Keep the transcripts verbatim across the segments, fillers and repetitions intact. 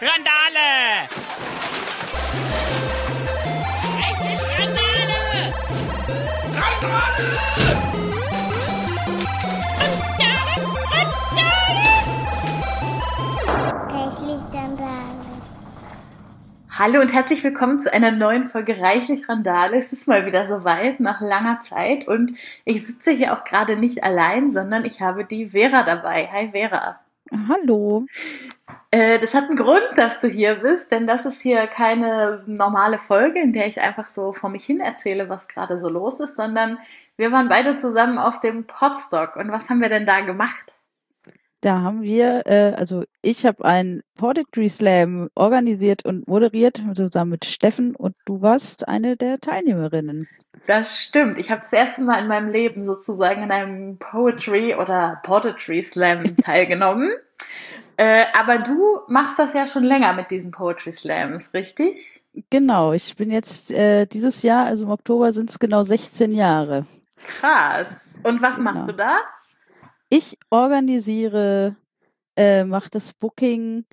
Randale! Reichlich Randale! Randale! Reichlich Randale. Hallo und herzlich willkommen zu einer neuen Folge Reichlich Randale. Es ist mal wieder soweit, nach langer Zeit, und ich sitze hier auch gerade nicht allein, sondern ich habe die Vera dabei. Hi Vera. Hallo. Äh, das hat einen Grund, dass du hier bist, denn das ist hier keine normale Folge, in der ich einfach so vor mich hin erzähle, was gerade so los ist, sondern wir waren beide zusammen auf dem Podstock. Und was haben wir denn da gemacht? Da haben wir, äh, also ich habe einen Poetry Slam organisiert und moderiert, zusammen mit Steffen, und du warst eine der Teilnehmerinnen. Das stimmt. Ich habe das erste Mal in meinem Leben sozusagen in einem Poetry oder Poetry Slam teilgenommen. äh, aber du machst das ja schon länger mit diesen Poetry Slams, richtig? Genau, ich bin jetzt äh, dieses Jahr, also im Oktober sind es genau sechzehn Jahre. Krass. Und was Genau. machst du da? Ich organisiere, äh, mache das Booking,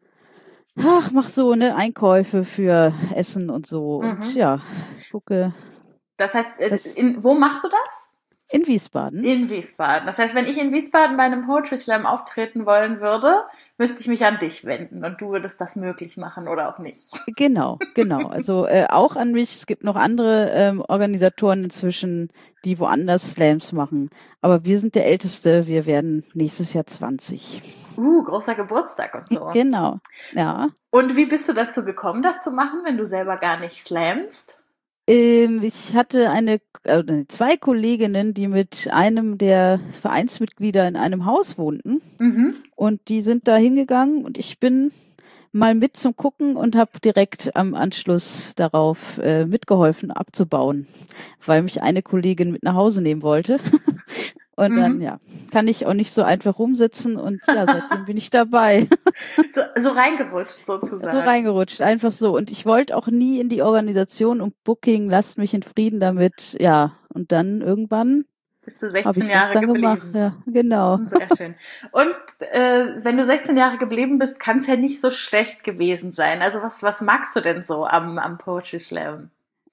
ach, mach so ne Einkäufe für Essen und so. Mhm. Und ja, booke. Das heißt, äh, Das- in, wo machst du das? In Wiesbaden. In Wiesbaden. Das heißt, wenn ich in Wiesbaden bei einem Poetry Slam auftreten wollen würde, müsste ich mich an dich wenden und du würdest das möglich machen oder auch nicht. Genau, genau. Also äh, auch an mich. Es gibt noch andere ähm, Organisatoren inzwischen, die woanders Slams machen. Aber wir sind der Älteste. Wir werden nächstes Jahr zwanzig. Uh, großer Geburtstag und so. Genau, ja. Und wie bist du dazu gekommen, das zu machen, wenn du selber gar nicht slamst? Ähm, ich hatte eine, äh, zwei Kolleginnen, die mit einem der Vereinsmitglieder in einem Haus wohnten. Mhm. Und die sind da hingegangen und ich bin mal mit zum Gucken und habe direkt am Anschluss darauf äh, mitgeholfen abzubauen, weil mich eine Kollegin mit nach Hause nehmen wollte. Und Mhm. dann, ja, kann ich auch nicht so einfach rumsitzen, und ja, seitdem bin ich dabei. So, so reingerutscht So sozusagen. reingerutscht, einfach so. Und ich wollte auch nie in die Organisation und Booking, lasst mich in Frieden damit. Ja, und dann irgendwann Bist du habe sechzehn ich das Jahre dann geblieben. gemacht. Ja, genau. Sehr schön. Und äh, wenn du sechzehn Jahre geblieben bist, kann es ja nicht so schlecht gewesen sein. Also was, was magst du denn so am, am Poetry Slam?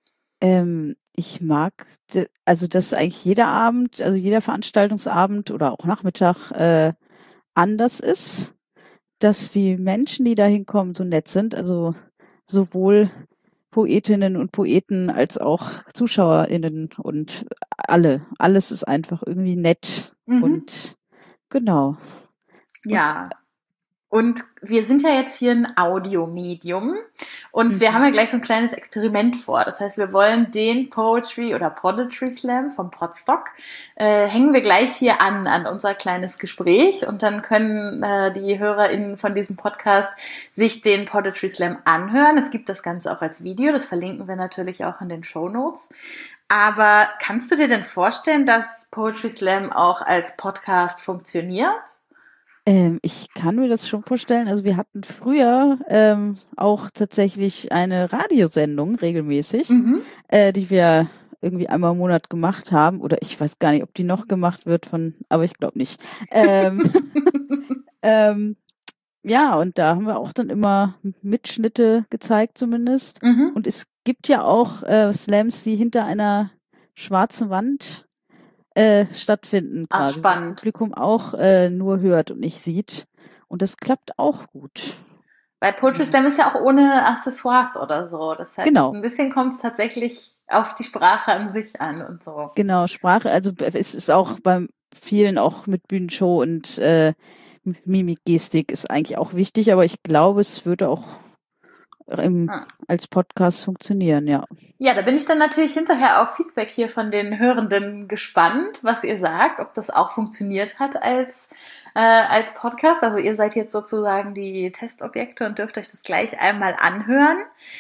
Ähm, ich mag, de- also dass eigentlich jeder Abend, also jeder Veranstaltungsabend oder auch Nachmittag äh, anders ist, dass die Menschen, die da hinkommen, so nett sind, also sowohl Poetinnen und Poeten als auch ZuschauerInnen und alle. Alles ist einfach irgendwie nett Mhm. und genau. Ja. Und wir sind ja jetzt hier ein Audiomedium und wir Mhm. haben ja gleich so ein kleines Experiment vor. Das heißt, wir wollen den Poetry oder Poetry Slam vom Podstock äh, hängen wir gleich hier an, an unser kleines Gespräch, und dann können äh, die HörerInnen von diesem Podcast sich den Poetry Slam anhören. Es gibt das Ganze auch als Video, das verlinken wir natürlich auch in den Shownotes. Aber kannst du dir denn vorstellen, dass Poetry Slam auch als Podcast funktioniert? Ähm, ich kann mir das schon vorstellen. Also wir hatten früher ähm, auch tatsächlich eine Radiosendung regelmäßig, Mhm. äh, die wir irgendwie einmal im Monat gemacht haben. Oder ich weiß gar nicht, ob die noch gemacht wird von, aber ich glaube nicht. Ähm, ähm, ja, und da haben wir auch dann immer Mitschnitte gezeigt zumindest. Mhm. Und es gibt ja auch äh, Slams, die hinter einer schwarzen Wand äh, stattfinden, Ah, quasi, wo das spannend. Publikum auch äh, nur hört und nicht sieht. Und das klappt auch gut. Bei Poetry Slam ist ja auch ohne Accessoires oder so. Das heißt, Genau. ein bisschen kommt es tatsächlich auf die Sprache an sich an und so. Genau, Sprache, also es ist auch bei vielen auch mit Bühnenshow und äh, Mimik, Gestik ist eigentlich auch wichtig, aber ich glaube, es würde auch im, Ah. als Podcast funktionieren, ja. Ja, da bin ich dann natürlich hinterher auf Feedback hier von den Hörenden gespannt, was ihr sagt, ob das auch funktioniert hat als äh, als Podcast. Also ihr seid jetzt sozusagen die Testobjekte und dürft euch das gleich einmal anhören.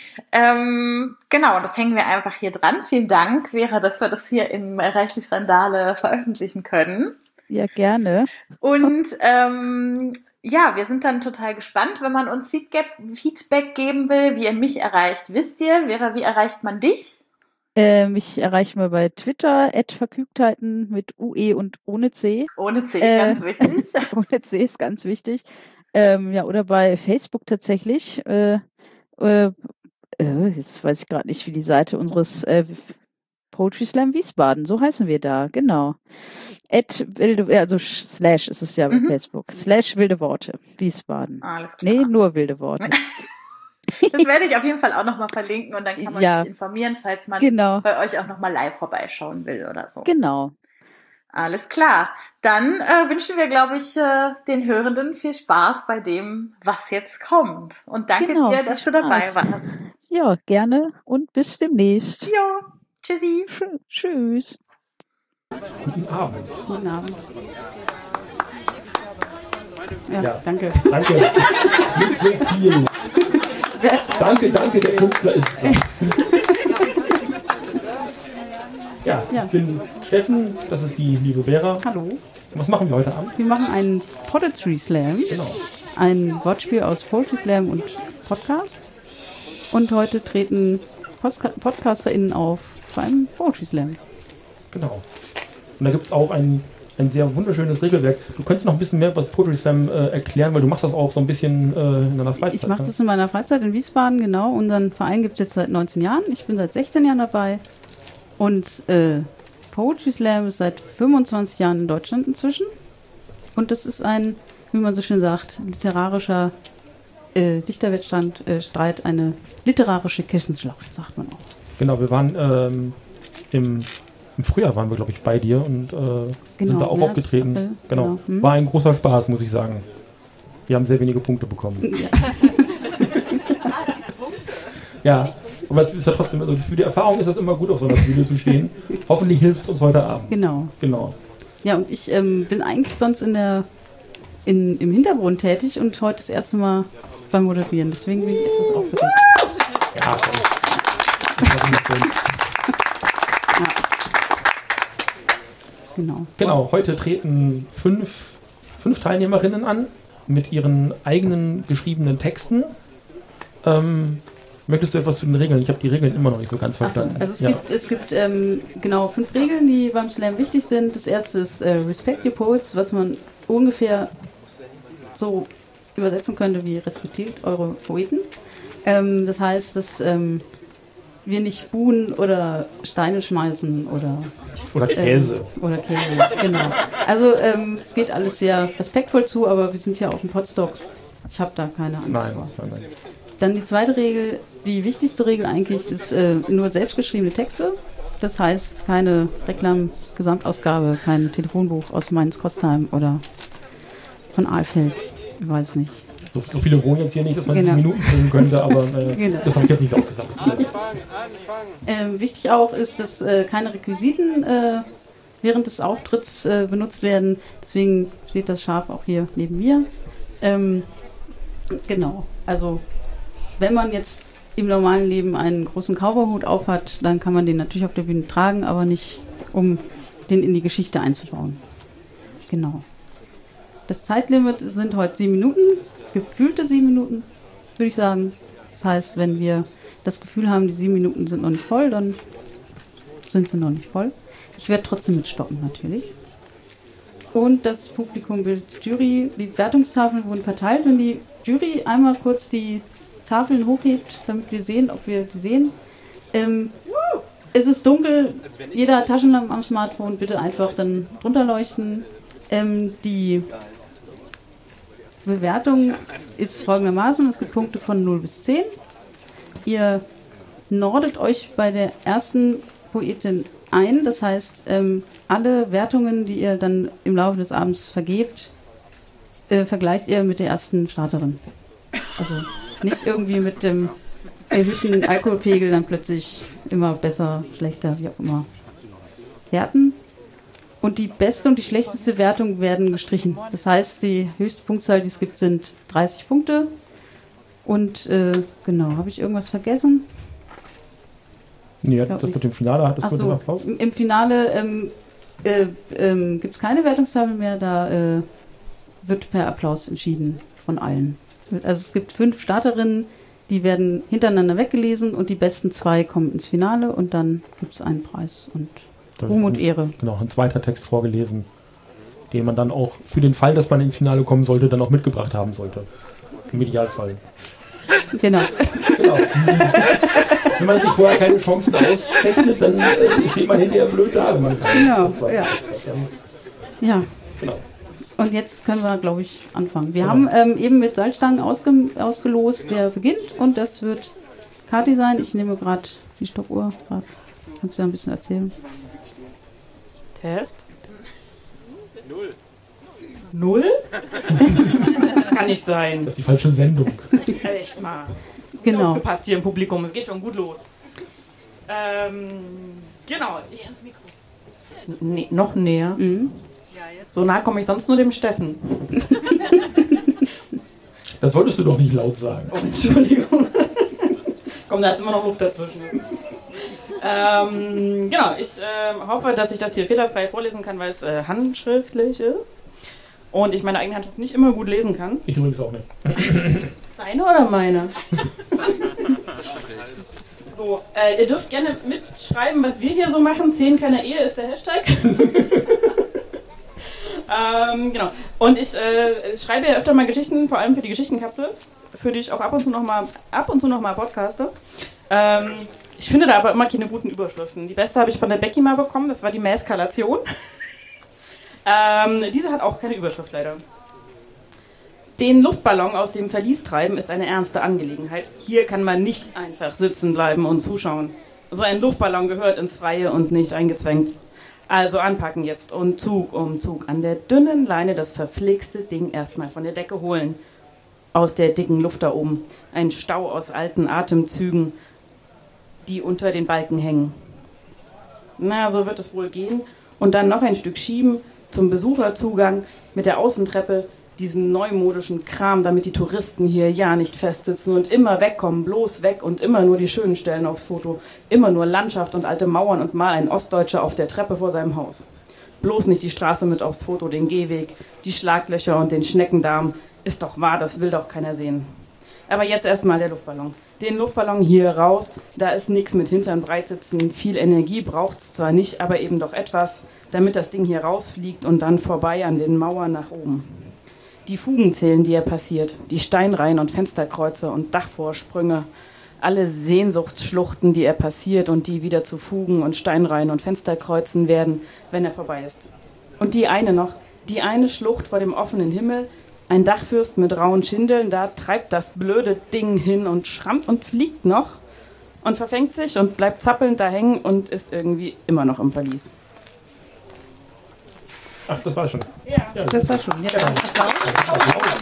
Ähm, genau, das hängen wir einfach hier dran. Vielen Dank, Vera, dass wir das hier im Reichlich Randale veröffentlichen können. Ja, gerne. Und ähm, ja, wir sind dann total gespannt, wenn man uns Feedback, Feedback geben will, wie ihr mich erreicht. Wisst ihr, Vera, wie erreicht man dich? Äh, mich erreicht mal bei Twitter, at Verkügtheiten mit U E und ohne C. Ohne C, Äh, ganz wichtig. Ohne C ist ganz wichtig. Ähm, ja, oder bei Facebook tatsächlich. Äh, äh, äh, jetzt weiß ich gerade nicht, wie die Seite unseres äh, Poetry Slam Wiesbaden, so heißen wir da, genau. At wilde, also slash ist es ja bei Mhm. Facebook. Slash wilde Worte, Wiesbaden. Alles klar. Nee, nur wilde Worte. Das werde ich auf jeden Fall auch nochmal verlinken und dann kann man Ja. sich informieren, falls man Genau, bei euch auch nochmal live vorbeischauen will oder so. genau. Alles klar. Dann äh, wünschen wir, glaube ich, äh, den Hörenden viel Spaß bei dem, was jetzt kommt. Und danke Genau, dir, dass viel du dabei Spaß. warst. Ja, gerne und bis demnächst. Ja, tschüssi. Tschü- Tschüss. Guten Abend. Guten Abend. Ja, Ja. danke. Danke. Nicht so viel. Danke, danke, der Künstler ist da. Ja, Ja. ich bin Steffen, das ist die liebe Vera. Hallo. Was machen wir heute Abend? Wir machen einen Poetry Slam, Genau. ein Wortspiel aus Poetry Slam und Podcast. Und heute treten Postka- PodcasterInnen auf beim Poetry Slam. Genau. Und da gibt es auch ein, ein sehr wunderschönes Regelwerk. Du könntest noch ein bisschen mehr über das Poetry Slam äh, erklären, weil du machst das auch so ein bisschen äh, in deiner Freizeit. Ich mache ne? das in meiner Freizeit in Wiesbaden, genau. Unseren Verein gibt es jetzt seit neunzehn Jahren. Ich bin seit sechzehn Jahren dabei. Und äh, Poetry Slam ist seit fünfundzwanzig Jahren in Deutschland inzwischen. Und das ist ein, wie man so schön sagt, literarischer äh, Dichterwettstreit, äh, Streit, eine literarische Kissenschlacht, sagt man auch. Genau, wir waren ähm, im, im Frühjahr waren wir, glaube ich, bei dir und äh, sind da auch März, aufgetreten. April, Genau. genau. Hm. War ein großer Spaß, muss ich sagen. Wir haben sehr wenige Punkte bekommen. Ja. Ja, aber es ist ja trotzdem, also für die Erfahrung ist das immer gut, auf so einer Bühne zu stehen. Hoffentlich hilft es uns heute Abend. Genau. Genau. Ja, und ich ähm, bin eigentlich sonst in der, in, im Hintergrund tätig und heute das erste Mal beim Moderieren. Deswegen bin ich etwas aufgeregt. Ja, Ja. Genau. genau, heute treten fünf, fünf Teilnehmerinnen an mit ihren eigenen geschriebenen Texten. Ähm, möchtest du etwas zu den Regeln? Ich habe die Regeln immer noch nicht so ganz Ach so, verstanden. also es ja. gibt, es gibt ähm, genau fünf Regeln, die beim Slam wichtig sind. Das erste ist äh, Respect Your Poets, was man ungefähr so übersetzen könnte wie respektiert eure Poeten. Ähm, das heißt, dass ähm, wir nicht buhen oder Steine schmeißen oder Oder Käse. Ähm, oder Käse, genau. Also ähm, es geht alles sehr respektvoll zu, aber wir sind ja auf dem Podstock. Ich habe da keine Angst Nein, vor. nein, nein. Dann die zweite Regel, die wichtigste Regel eigentlich, ist äh, nur selbstgeschriebene Texte. Das heißt, keine Reklam-Gesamtausgabe, kein Telefonbuch aus Mainz-Kostheim oder von Ahlfeld. Ich weiß nicht. So, so viele wohnen jetzt hier nicht, dass man Genau. die Minuten bringen könnte, aber äh, Genau. das habe ich jetzt nicht auch gesagt. Ähm, wichtig auch ist, dass äh, keine Requisiten äh, während des Auftritts äh, benutzt werden. Deswegen steht das Schaf auch hier neben mir. Ähm, genau. Also wenn man jetzt im normalen Leben einen großen Cowboy-Hut aufhat, dann kann man den natürlich auf der Bühne tragen, aber nicht, um den in die Geschichte einzubauen. Genau. Das Zeitlimit sind heute sieben Minuten, gefühlte sieben Minuten, würde ich sagen. Das heißt, wenn wir das Gefühl haben, die sieben Minuten sind noch nicht voll, dann sind sie noch nicht voll. Ich werde trotzdem mitstoppen, natürlich. Und das Publikum bildet die Jury. Die Wertungstafeln wurden verteilt. Wenn die Jury einmal kurz die Tafeln hochhebt, damit wir sehen, ob wir die sehen. Ähm, es ist dunkel, jeder hat Taschenlampen am Smartphone, bitte einfach dann drunter leuchten. Ähm, die Bewertung ist folgendermaßen, es gibt Punkte von null bis zehn. Ihr nordet euch bei der ersten Poetin ein, das heißt, ähm, alle Wertungen, die ihr dann im Laufe des Abends vergebt, äh, vergleicht ihr mit der ersten Starterin. Also nicht irgendwie mit dem erhöhten Alkoholpegel dann plötzlich immer besser, schlechter, wie auch immer werten. Und die beste und die schlechteste Wertung werden gestrichen. Das heißt, die höchste Punktzahl, die es gibt, sind dreißig Punkte. Und äh, genau, habe ich irgendwas vergessen? Nee, Glaub das nicht. mit dem Finale hattest Ach du so, den Applaus? im, im Finale ähm, äh, ähm, gibt es keine Wertungstafel mehr, da äh, wird per Applaus entschieden von allen. Also es gibt fünf Starterinnen, die werden hintereinander weggelesen und die besten zwei kommen ins Finale und dann gibt es einen Preis und Ruhm und Ehre. Genau, ein zweiter Text vorgelesen. den man dann auch für den Fall, dass man ins Finale kommen sollte, dann auch mitgebracht haben sollte. Im Idealfall. Genau. Genau. Wenn man sich vorher keine Chancen ausrechnet, dann äh, steht man hinterher blöd da. Wenn man Genau, ja. Ja. Genau. Und jetzt können wir, glaube ich, anfangen. Wir genau. haben ähm, eben mit Salzstangen ausge ausgelost, genau. wer beginnt. Und das wird Kathi sein. Ich nehme gerade die Stoppuhr. Grad. Kannst du ja ein bisschen erzählen? Test. Null. Null? Das kann nicht sein. Das ist die falsche Sendung. Echt mal. Genau. Aufgepasst hier im Publikum. Es geht schon gut los. Ähm, genau. Ich, nee, noch näher. Mhm. So nah komme ich sonst nur dem Steffen. Das solltest du doch nicht laut sagen. Oh, Entschuldigung. Komm, da ist immer noch Luft dazwischen. ähm, genau, ich äh, hoffe, dass ich das hier fehlerfrei vorlesen kann, weil es äh, handschriftlich ist. Und ich meine eigene Handschrift nicht immer gut lesen kann. Ich übrigens auch nicht. Deine oder meine? So, äh, ihr dürft gerne mitschreiben, was wir hier so machen. Zehn keiner Ehe ist der Hashtag. ähm, genau. Und ich äh, schreibe ja öfter mal Geschichten, vor allem für die Geschichtenkapsel, für die ich auch ab und zu noch mal, ab und zu noch mal podcaste. Ähm, ich finde da aber immer keine guten Überschriften. Die beste habe ich von der Becky mal bekommen, das war die Mäskalation. ähm, diese hat auch keine Überschrift leider. Den Luftballon aus dem Verlies treiben ist eine ernste Angelegenheit. Hier kann man nicht einfach sitzen bleiben und zuschauen. So ein Luftballon gehört ins Freie und nicht eingezwängt. Also anpacken jetzt und Zug um Zug an der dünnen Leine das verflixte Ding erstmal von der Decke holen. Aus der dicken Luft da oben. Ein Stau aus alten Atemzügen, die unter den Balken hängen. Na, so wird es wohl gehen. Und dann noch ein Stück schieben zum Besucherzugang mit der Außentreppe, diesem neumodischen Kram, damit die Touristen hier ja nicht festsitzen und immer wegkommen, bloß weg und immer nur die schönen Stellen aufs Foto. Immer nur Landschaft und alte Mauern und mal ein Ostdeutscher auf der Treppe vor seinem Haus. Bloß nicht die Straße mit aufs Foto, den Gehweg, die Schlaglöcher und den Schneckendarm. Ist doch wahr, das will doch keiner sehen. Aber jetzt erstmal der Luftballon. Den Luftballon hier raus, da ist nichts mit Hintern breitsitzen. Viel Energie braucht's zwar nicht, aber eben doch etwas, damit das Ding hier rausfliegt und dann vorbei an den Mauern nach oben. Die Fugenzählen, die er passiert, die Steinreihen und Fensterkreuze und Dachvorsprünge, alle Sehnsuchtsschluchten, die er passiert und die wieder zu Fugen und Steinreihen und Fensterkreuzen werden, wenn er vorbei ist. Und die eine noch, die eine Schlucht vor dem offenen Himmel, ein Dachfürst mit rauen Schindeln, da treibt das blöde Ding hin und schrammt und fliegt noch und verfängt sich und bleibt zappelnd da hängen und ist irgendwie immer noch im Verlies. Ach, das war schon. Ja, ja das war schon. Ja, Applaus.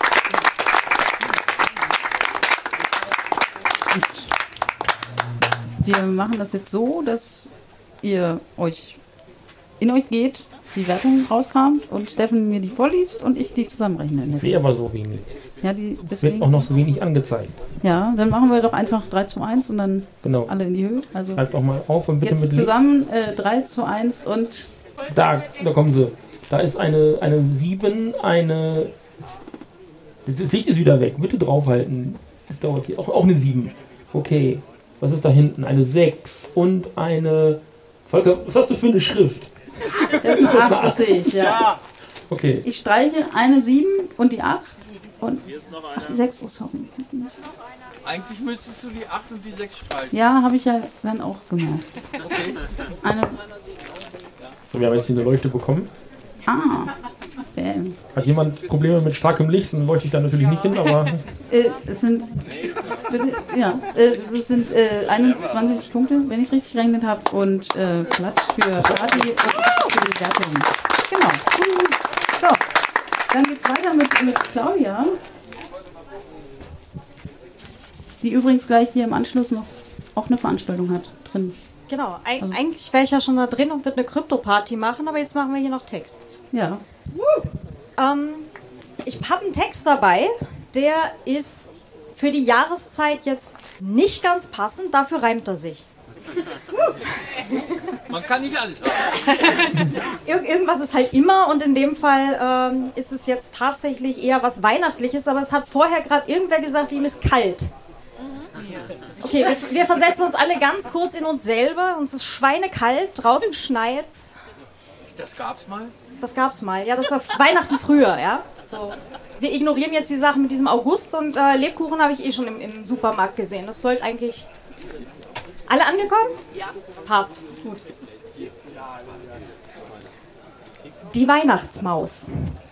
Wir machen das jetzt so, dass ihr euch in euch geht, die Wertung rauskramt und Steffen mir die vorliest und ich die zusammenrechne. Ich sehe aber so wenig. Ja, die, es wird auch noch so wenig angezeigt. Ja, dann machen wir doch einfach drei zu eins und dann genau. alle in die Höhe. Also schreibt auch mal auf und bitte jetzt mit zusammen äh, drei zu eins und... Da, da kommen sie. Da ist eine, eine sieben, eine... Das Licht ist wieder weg. Bitte draufhalten. Das dauert hier. Auch, auch eine sieben. Okay. Was ist da hinten? Eine sechs und eine... Volker, was hast du für eine Schrift? Das ist eine acht, sehe ich, ja. ja. Okay. Ich streiche eine sieben und die acht und ach, die sechs. Oh, sorry. Eigentlich müsstest du die acht und die sechs streichen. Ja, habe ich ja dann auch gemacht. Okay. Eine. So, wir haben jetzt hier eine Leuchte bekommen. Ah. Bam. Hat jemand Probleme mit starkem Licht? Dann leuchte ich da natürlich nicht hin, aber... äh, es sind... Bitte, ja, äh, es sind äh, einundzwanzig Punkte, wenn ich richtig gerechnet habe, und äh, Platz für Party und für die Wertung. Genau. So, dann geht's weiter mit, mit Claudia, die übrigens gleich hier im Anschluss noch auch eine Veranstaltung hat drin. Genau, Eig also. eigentlich wäre ich ja schon da drin und würde eine Krypto-Party machen, aber jetzt machen wir hier noch Text. Ja. Ähm, ich habe einen Text dabei, der ist für die Jahreszeit jetzt nicht ganz passend, dafür reimt er sich. Man kann nicht alles haben. Ir irgendwas ist halt immer, und in dem Fall ähm, ist es jetzt tatsächlich eher was Weihnachtliches, aber es hat vorher gerade irgendwer gesagt, ihm ist kalt. Okay, wir, wir versetzen uns alle ganz kurz in uns selber. Uns ist schweinekalt, draußen schneit's. Das gab's mal? Das gab's mal. Ja, das war Weihnachten früher, ja. So. Wir ignorieren jetzt die Sachen mit diesem August und äh, Lebkuchen habe ich eh schon im, im Supermarkt gesehen. Das sollte eigentlich... Alle angekommen? Ja. Passt. Gut. Die Weihnachtsmaus.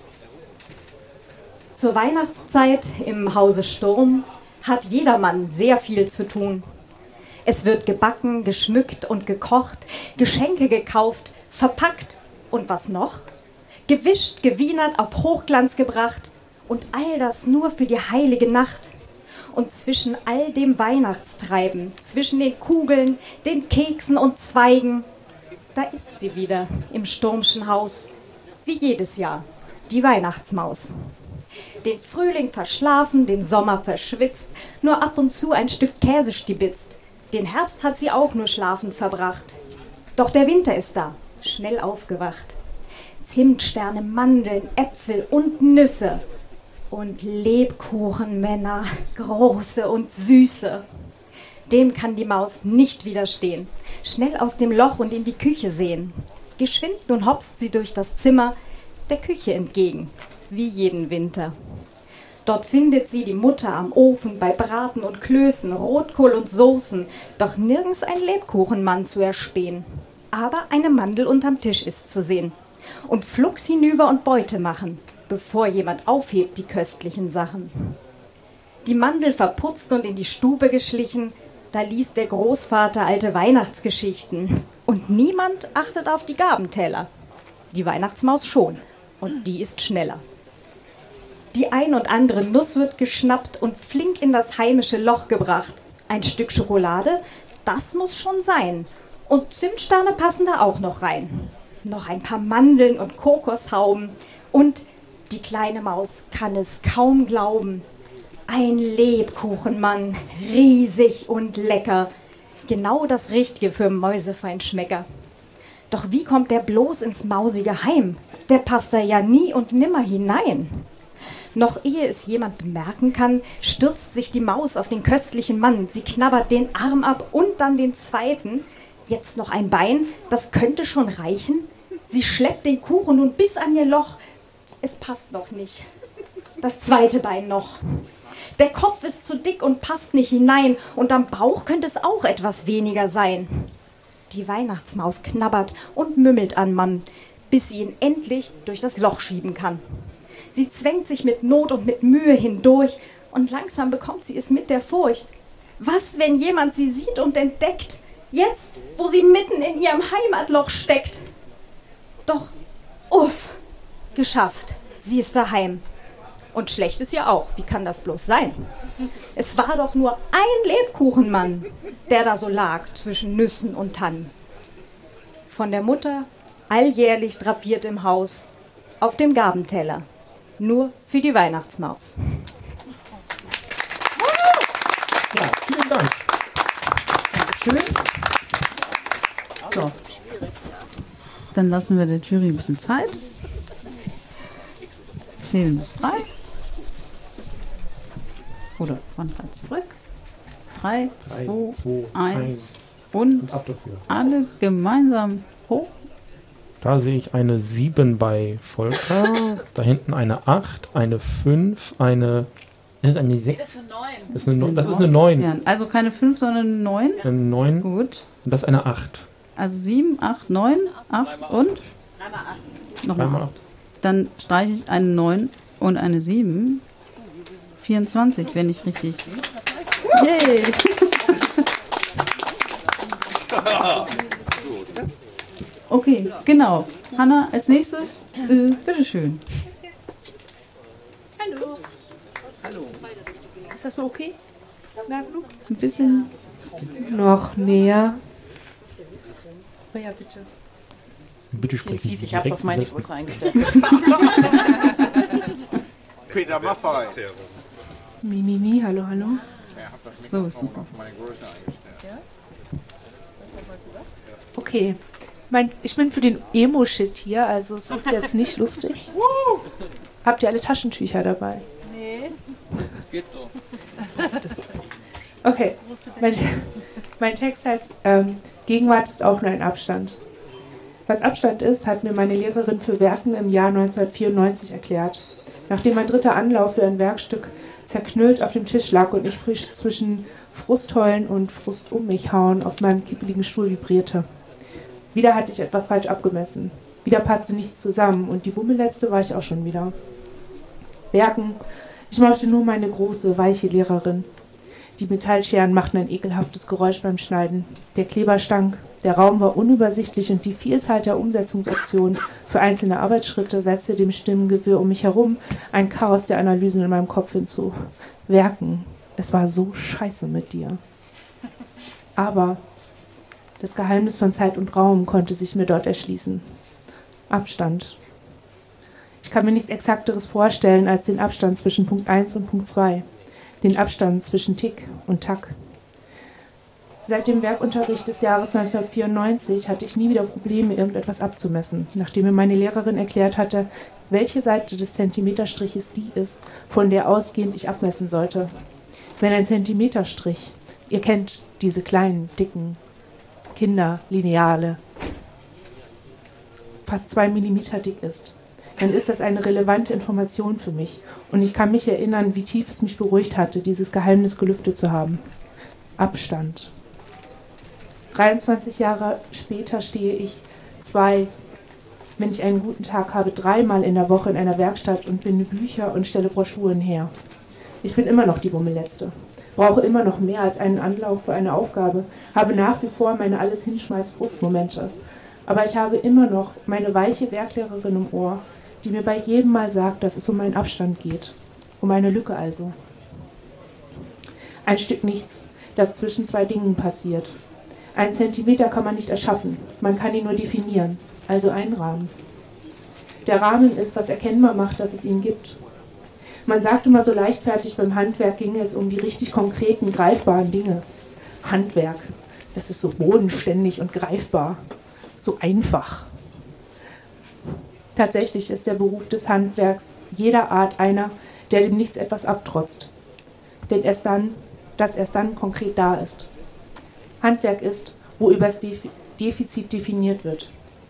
Zur Weihnachtszeit im Hause Sturm hat jedermann sehr viel zu tun. Es wird gebacken, geschmückt und gekocht, Geschenke gekauft, verpackt und was noch? Gewischt, gewienert, auf Hochglanz gebracht und all das nur für die heilige Nacht. Und zwischen all dem Weihnachtstreiben, zwischen den Kugeln, den Keksen und Zweigen, da ist sie wieder im Sturmschen Haus, wie jedes Jahr, die Weihnachtsmaus. Den Frühling verschlafen, den Sommer verschwitzt, nur ab und zu ein Stück Käse stibitzt. Den Herbst hat sie auch nur schlafend verbracht. Doch der Winter ist da, schnell aufgewacht. Zimtsterne, Mandeln, Äpfel und Nüsse. Und Lebkuchenmänner, große und süße. Dem kann die Maus nicht widerstehen. Schnell aus dem Loch und in die Küche sehen. Geschwind nun hopst sie durch das Zimmer der Küche entgegen, wie jeden Winter. Dort findet sie die Mutter am Ofen bei Braten und Klößen, Rotkohl und Soßen, doch nirgends ein Lebkuchenmann zu erspähen. Aber eine Mandel unterm Tisch ist zu sehen. Und flugs hinüber und Beute machen, bevor jemand aufhebt die köstlichen Sachen. Die Mandel verputzt und in die Stube geschlichen, da liest der Großvater alte Weihnachtsgeschichten. Und niemand achtet auf die Gabenteller. Die Weihnachtsmaus schon, und die ist schneller. Die ein und andere Nuss wird geschnappt und flink in das heimische Loch gebracht. Ein Stück Schokolade, das muss schon sein. Und Zimtsterne passen da auch noch rein. Noch ein paar Mandeln und Kokoshauben. Und die kleine Maus kann es kaum glauben. Ein Lebkuchenmann, riesig und lecker. Genau das Richtige für Mäusefeinschmecker. Doch wie kommt der bloß ins mausige Heim? Der passt da ja nie und nimmer hinein. Noch ehe es jemand bemerken kann, stürzt sich die Maus auf den köstlichen Mann. Sie knabbert den Arm ab und dann den zweiten. Jetzt noch ein Bein, das könnte schon reichen. Sie schleppt den Kuchen nun bis an ihr Loch. Es passt noch nicht. Das zweite Bein noch. Der Kopf ist zu dick und passt nicht hinein. Und am Bauch könnte es auch etwas weniger sein. Die Weihnachtsmaus knabbert und mümmelt an Mann, bis sie ihn endlich durch das Loch schieben kann. Sie zwängt sich mit Not und mit Mühe hindurch und langsam bekommt sie es mit der Furcht. Was, wenn jemand sie sieht und entdeckt, jetzt, wo sie mitten in ihrem Heimatloch steckt? Doch, uff, geschafft, sie ist daheim. Und schlecht ist ja auch, wie kann das bloß sein? Es war doch nur ein Lebkuchenmann, der da so lag zwischen Nüssen und Tannen. Von der Mutter alljährlich drapiert im Haus, auf dem Gabenteller, nur für die Weihnachtsmaus. Ja, vielen Dank. Dankeschön. So. Dann lassen wir der Jury ein bisschen Zeit. Zählen bis drei. Oder wann drei zurück? Drei, zwei, eins. Und, und ab dafür. Alle gemeinsam hoch. Da sehe ich eine sieben bei Volker. Da hinten eine acht, eine fünf, eine. Das ist eine sechs. Das ist eine neun. Das ist eine neun. Ja, also keine fünf, sondern eine neun. Eine neun. Gut. Und das ist eine acht. Also sieben, acht, neun, acht und? Dreimal acht. Nochmal acht. Dann streiche ich eine neun und eine sieben. vierundzwanzig, wenn ich richtig. Yay! Okay, genau. Hanna, als nächstes, äh, bitteschön. Hallo. Hallo. Ist das so okay? Na gut. Ein bisschen. Noch näher. Oh ja, bitte. Bitte sprechen. Fies, ich hab's auf meine Größe eingestellt. Peter Maffay. Mi, mi, mi, hallo, hallo. So ist super. Okay. Mein, ich bin für den Emo-Shit hier, also es wird jetzt nicht lustig. Habt ihr alle Taschentücher dabei? Nee. Geht so. Das, okay. Mein, mein Text heißt, ähm, Gegenwart ist auch nur ein Abstand. Was Abstand ist, hat mir meine Lehrerin für Werken im Jahr neunzehnhundertvierundneunzig erklärt. Nachdem mein dritter Anlauf für ein Werkstück zerknüllt auf dem Tisch lag und ich frisch zwischen Frustheulen und Frust um mich hauen auf meinem kippeligen Stuhl vibrierte. Wieder hatte ich etwas falsch abgemessen. Wieder passte nichts zusammen und die Bummelletzte war ich auch schon wieder. Werken, ich mochte nur meine große, weiche Lehrerin. Die Metallscheren machten ein ekelhaftes Geräusch beim Schneiden. Der Kleber stank, der Raum war unübersichtlich und die Vielzahl der Umsetzungsoptionen für einzelne Arbeitsschritte setzte dem Stimmengewirr um mich herum ein Chaos der Analysen in meinem Kopf hinzu. Werken, es war so scheiße mit dir. Aber das Geheimnis von Zeit und Raum konnte sich mir dort erschließen. Abstand. Ich kann mir nichts Exakteres vorstellen als den Abstand zwischen Punkt eins und Punkt zwei. Den Abstand zwischen Tick und Tack. Seit dem Werkunterricht des Jahres neunzehnhundertvierundneunzig hatte ich nie wieder Probleme, irgendetwas abzumessen, nachdem mir meine Lehrerin erklärt hatte, welche Seite des Zentimeterstriches die ist, von der ausgehend ich abmessen sollte. Wenn ein Zentimeterstrich, ihr kennt diese kleinen, dicken Kinderlineale, fast zwei Millimeter dick ist, dann ist das eine relevante Information für mich. Und ich kann mich erinnern, wie tief es mich beruhigt hatte, dieses Geheimnis gelüftet zu haben. Abstand. dreiundzwanzig Jahre später stehe ich zwei, wenn ich einen guten Tag habe, dreimal in der Woche in einer Werkstatt und binde Bücher und stelle Broschüren her. Ich bin immer noch die Bummelletzte. Brauche immer noch mehr als einen Anlauf für eine Aufgabe, habe nach wie vor meine Alles-Hinschmeiß-Frustmomente. Aber ich habe immer noch meine weiche Werklehrerin im Ohr, die mir bei jedem Mal sagt, dass es um einen Abstand geht. Um eine Lücke also. Ein Stück Nichts, das zwischen zwei Dingen passiert. Ein Zentimeter kann man nicht erschaffen, man kann ihn nur definieren, also einrahmen. Der Rahmen ist, was erkennbar macht, dass es ihn gibt. Man sagt immer so leichtfertig, beim Handwerk ginge es um die richtig konkreten, greifbaren Dinge. Handwerk, das ist so bodenständig und greifbar, so einfach. Tatsächlich ist der Beruf des Handwerks jeder Art einer, der dem Nichts etwas abtrotzt. Denn erst dann, dass erst dann konkret da ist. Handwerk ist, wo über das Defizit definiert wird.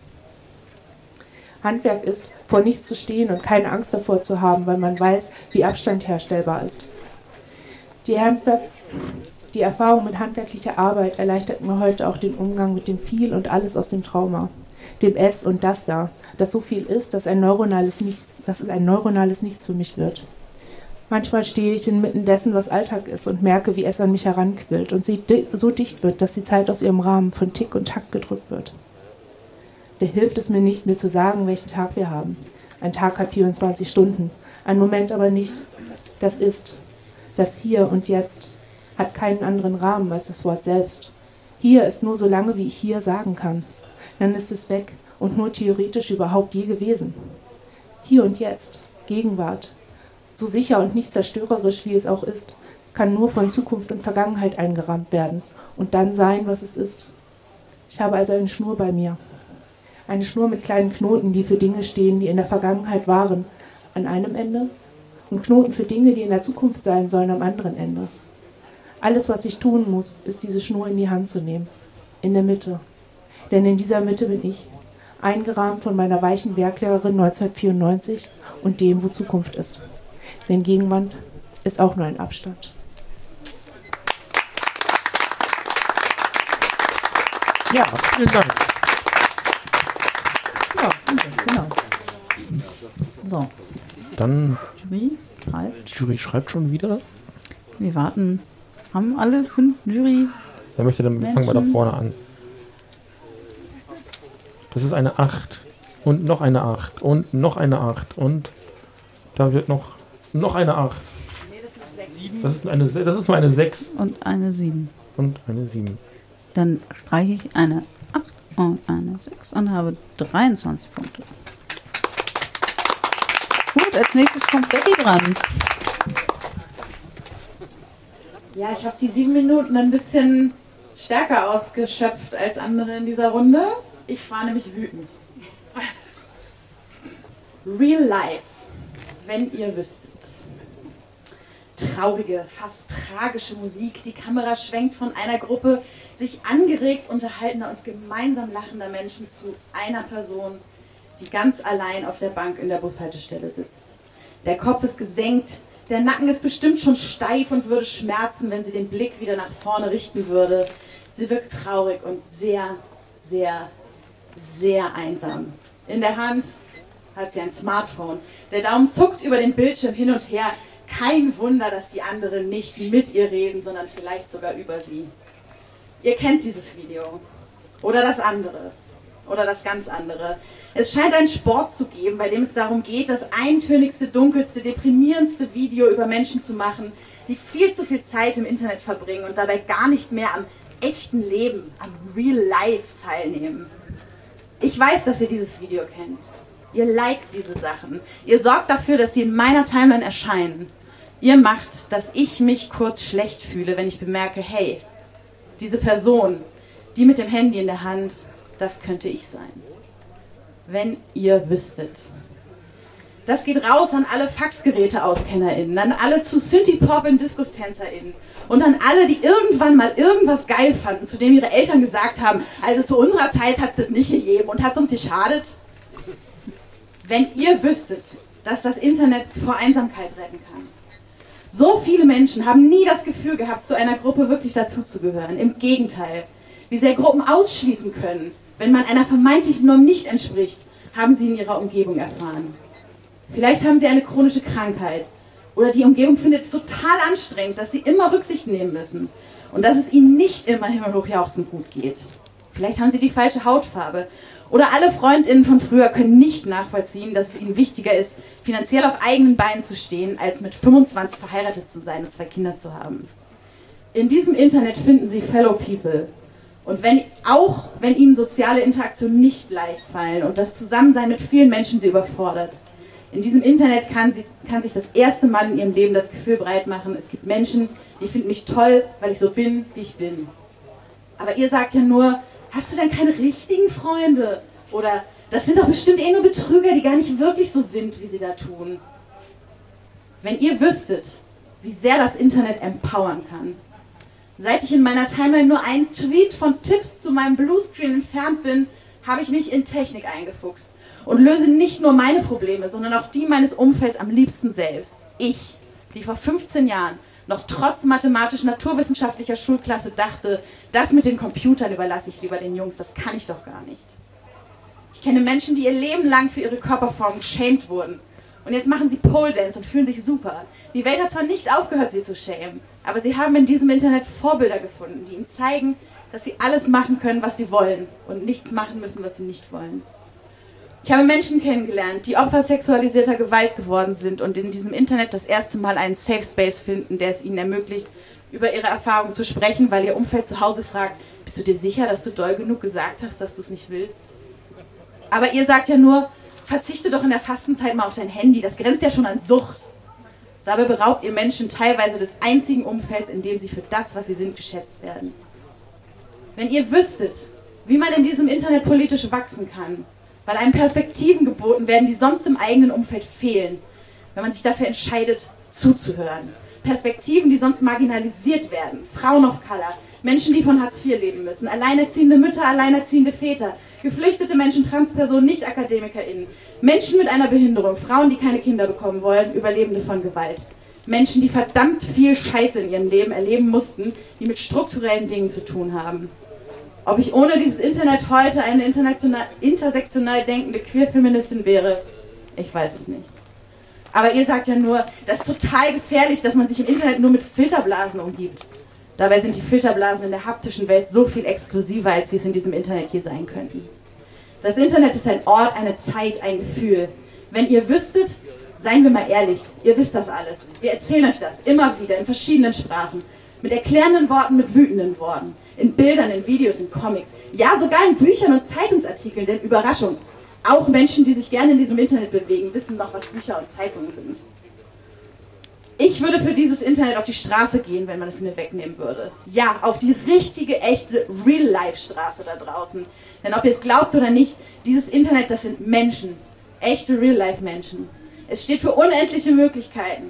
Handwerk ist, vor nichts zu stehen und keine Angst davor zu haben, weil man weiß, wie Abstand herstellbar ist. Die, Handwerk, die Erfahrung mit handwerklicher Arbeit erleichtert mir heute auch den Umgang mit dem Viel und Alles aus dem Trauma. Dem Es und Das da, das so viel ist, dass, ein neuronales Nichts, dass es ein neuronales Nichts für mich wird. Manchmal stehe ich inmitten dessen, was Alltag ist, und merke, wie es an mich heranquillt und sie di- so dicht wird, dass die Zeit aus ihrem Rahmen von Tick und Tack gedrückt wird. Da hilft es mir nicht, mir zu sagen, welchen Tag wir haben. Ein Tag hat vierundzwanzig Stunden, ein Moment aber nicht. Das ist, das Hier und Jetzt hat keinen anderen Rahmen als das Wort selbst. Hier ist nur so lange, wie ich hier sagen kann. Dann ist es weg und nur theoretisch überhaupt je gewesen. Hier und Jetzt, Gegenwart, so sicher und nicht zerstörerisch, wie es auch ist, kann nur von Zukunft und Vergangenheit eingerahmt werden und dann sein, was es ist. Ich habe also eine Schnur bei mir. Eine Schnur mit kleinen Knoten, die für Dinge stehen, die in der Vergangenheit waren, an einem Ende, und Knoten für Dinge, die in der Zukunft sein sollen, am anderen Ende. Alles, was ich tun muss, ist, diese Schnur in die Hand zu nehmen, in der Mitte. Denn in dieser Mitte bin ich, eingerahmt von meiner weichen Werklehrerin neunzehnhundertvierundneunzig und dem, wo Zukunft ist. Denn Gegenwart ist auch nur ein Abstand. Ja, vielen Dank. Ja, genau. So. Dann, Jury, halt. die Jury schreibt schon wieder. Wir warten. Haben alle fünf Jury? Wer möchte dann, fangen wir da vorne an. Das ist eine acht. Und noch eine acht. Und noch eine acht. Und da wird noch, noch eine acht. Das ist eine, das ist nur eine sechs. Und eine sieben. Und eine sieben. Dann streiche ich eine acht und eine sechs und habe dreiundzwanzig Punkte. Gut, als nächstes kommt Betty dran. Ja, ich habe die sieben Minuten ein bisschen stärker ausgeschöpft als andere in dieser Runde. Ich war nämlich wütend. Real life, wenn ihr wüsstet. Traurige, fast tragische Musik. Die Kamera schwenkt von einer Gruppe sich angeregt unterhaltender und gemeinsam lachender Menschen zu einer Person, die ganz allein auf der Bank in der Bushaltestelle sitzt. Der Kopf ist gesenkt, der Nacken ist bestimmt schon steif und würde schmerzen, wenn sie den Blick wieder nach vorne richten würde. Sie wirkt traurig und sehr, sehr, sehr einsam. In der Hand hat sie ein Smartphone. Der Daumen zuckt über den Bildschirm hin und her. Kein Wunder, dass die anderen nicht mit ihr reden, sondern vielleicht sogar über sie. Ihr kennt dieses Video. Oder das andere. Oder das ganz andere. Es scheint einen Sport zu geben, bei dem es darum geht, das eintönigste, dunkelste, deprimierendste Video über Menschen zu machen, die viel zu viel Zeit im Internet verbringen und dabei gar nicht mehr am echten Leben, am Real Life teilnehmen. Ich weiß, dass ihr dieses Video kennt. Ihr liked diese Sachen. Ihr sorgt dafür, dass sie in meiner Timeline erscheinen. Ihr macht, dass ich mich kurz schlecht fühle, wenn ich bemerke, hey, diese Person, die mit dem Handy in der Hand, das könnte ich sein. Wenn ihr wüsstet. Das geht raus an alle Faxgeräte-AuskennerInnen, an alle zu Synthie-Pop- und Diskus-TänzerInnen und an alle, die irgendwann mal irgendwas geil fanden, zu dem ihre Eltern gesagt haben, also zu unserer Zeit hat es das nicht gegeben und hat es uns geschadet. Wenn ihr wüsstet, dass das Internet vor Einsamkeit retten kann. So viele Menschen haben nie das Gefühl gehabt, zu einer Gruppe wirklich dazuzugehören. Im Gegenteil, wie sehr Gruppen ausschließen können, wenn man einer vermeintlichen Norm nicht entspricht, haben sie in ihrer Umgebung erfahren. Vielleicht haben sie eine chronische Krankheit oder die Umgebung findet es total anstrengend, dass sie immer Rücksicht nehmen müssen und dass es ihnen nicht immer himmelhoch jauchzend gut geht. Vielleicht haben sie die falsche Hautfarbe oder alle FreundInnen von früher können nicht nachvollziehen, dass es ihnen wichtiger ist, finanziell auf eigenen Beinen zu stehen, als mit fünfundzwanzig verheiratet zu sein und zwei Kinder zu haben. In diesem Internet finden sie Fellow People. Und wenn, auch wenn ihnen soziale Interaktionen nicht leicht fallen und das Zusammensein mit vielen Menschen sie überfordert, in diesem Internet kann, sie, kann sich das erste Mal in ihrem Leben das Gefühl breit machen, es gibt Menschen, die finden mich toll, weil ich so bin, wie ich bin. Aber ihr sagt ja nur, hast du denn keine richtigen Freunde? Oder das sind doch bestimmt eh nur Betrüger, die gar nicht wirklich so sind, wie sie da tun. Wenn ihr wüsstet, wie sehr das Internet empowern kann. Seit ich in meiner Timeline nur einen Tweet von Tipps zu meinem Bluescreen entfernt bin, habe ich mich in Technik eingefuchst und löse nicht nur meine Probleme, sondern auch die meines Umfelds am liebsten selbst. Ich, die vor fünfzehn Jahren noch trotz mathematisch-naturwissenschaftlicher Schulklasse dachte, das mit den Computern überlasse ich lieber den Jungs, das kann ich doch gar nicht. Ich kenne Menschen, die ihr Leben lang für ihre Körperform geschämt wurden. Und jetzt machen sie Pole Dance und fühlen sich super. Die Welt hat zwar nicht aufgehört, sie zu schämen, aber sie haben in diesem Internet Vorbilder gefunden, die ihnen zeigen, dass sie alles machen können, was sie wollen und nichts machen müssen, was sie nicht wollen. Ich habe Menschen kennengelernt, die Opfer sexualisierter Gewalt geworden sind und in diesem Internet das erste Mal einen Safe Space finden, der es ihnen ermöglicht, über ihre Erfahrungen zu sprechen, weil ihr Umfeld zu Hause fragt, bist du dir sicher, dass du doll genug gesagt hast, dass du es nicht willst? Aber ihr sagt ja nur, verzichte doch in der Fastenzeit mal auf dein Handy, das grenzt ja schon an Sucht. Dabei beraubt ihr Menschen teilweise des einzigen Umfelds, in dem sie für das, was sie sind, geschätzt werden. Wenn ihr wüsstet, wie man in diesem Internet politisch wachsen kann, weil einem Perspektiven geboten werden, die sonst im eigenen Umfeld fehlen, wenn man sich dafür entscheidet, zuzuhören. Perspektiven, die sonst marginalisiert werden. Frauen of Color, Menschen, die von Hartz vier leben müssen, alleinerziehende Mütter, alleinerziehende Väter, geflüchtete Menschen, Transpersonen, Nicht-AkademikerInnen, Menschen mit einer Behinderung, Frauen, die keine Kinder bekommen wollen, Überlebende von Gewalt. Menschen, die verdammt viel Scheiße in ihrem Leben erleben mussten, die mit strukturellen Dingen zu tun haben. Ob ich ohne dieses Internet heute eine international, intersektional denkende Queer-Feministin wäre, ich weiß es nicht. Aber ihr sagt ja nur, das ist total gefährlich, dass man sich im Internet nur mit Filterblasen umgibt. Dabei sind die Filterblasen in der haptischen Welt so viel exklusiver, als sie es in diesem Internet hier sein könnten. Das Internet ist ein Ort, eine Zeit, ein Gefühl. Wenn ihr wüsstet, seien wir mal ehrlich, ihr wisst das alles. Wir erzählen euch das immer wieder in verschiedenen Sprachen. Mit erklärenden Worten, mit wütenden Worten. In Bildern, in Videos, in Comics. Ja, sogar in Büchern und Zeitungsartikeln, denn Überraschung. Auch Menschen, die sich gerne in diesem Internet bewegen, wissen noch, was Bücher und Zeitungen sind. Ich würde für dieses Internet auf die Straße gehen, wenn man es mir wegnehmen würde. Ja, auf die richtige, echte, Real-Life-Straße da draußen. Denn ob ihr es glaubt oder nicht, dieses Internet, das sind Menschen. Echte Real-Life-Menschen. Es steht für unendliche Möglichkeiten.